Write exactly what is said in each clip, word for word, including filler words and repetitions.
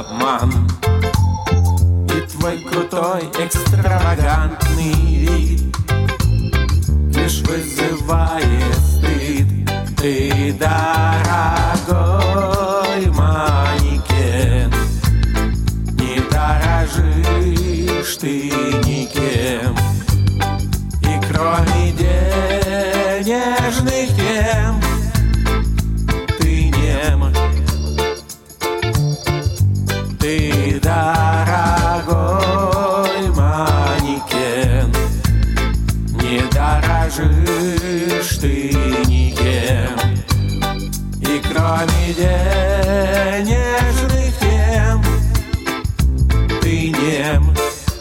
обман. И твой крутой экстравагантный вид лишь вызывает стыд. Ты дорогой манекен, не дорожишь ты никем. И кроме денежных тем ты нем. Ты дорогой манекен, не дорожишь ты никем. И кроме денежных тем ты нем.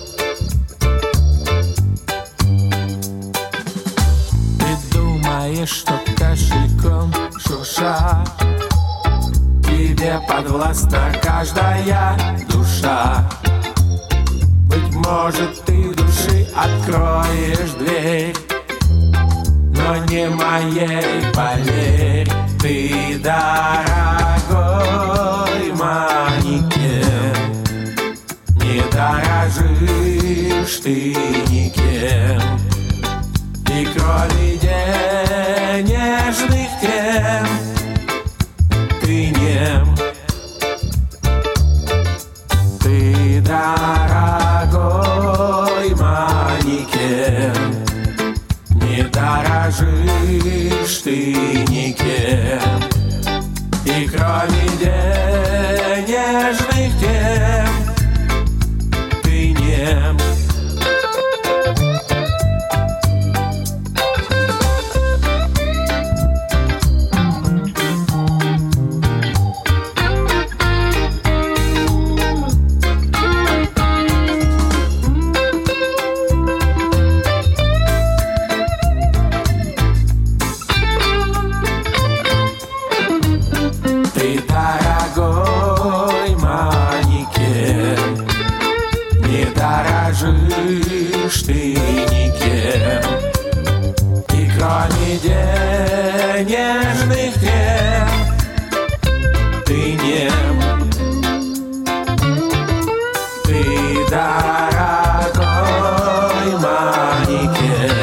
Ты думаешь, что кошельком шурша тебе подвластна каждая душа. Быть может, ты души откроешь дверь, но не моей, поверь. Ты дорогой манекен, не дорожишь ты никем. И кроме денежных тем ты нем. Ты дорогой манекен, не дорожишь ты никем. И кроме денежных тем ты нем. Ты дорогой манекен, не дорожишь ты никем. И кроме денежных тем ты нем. Ты дорогой манекен,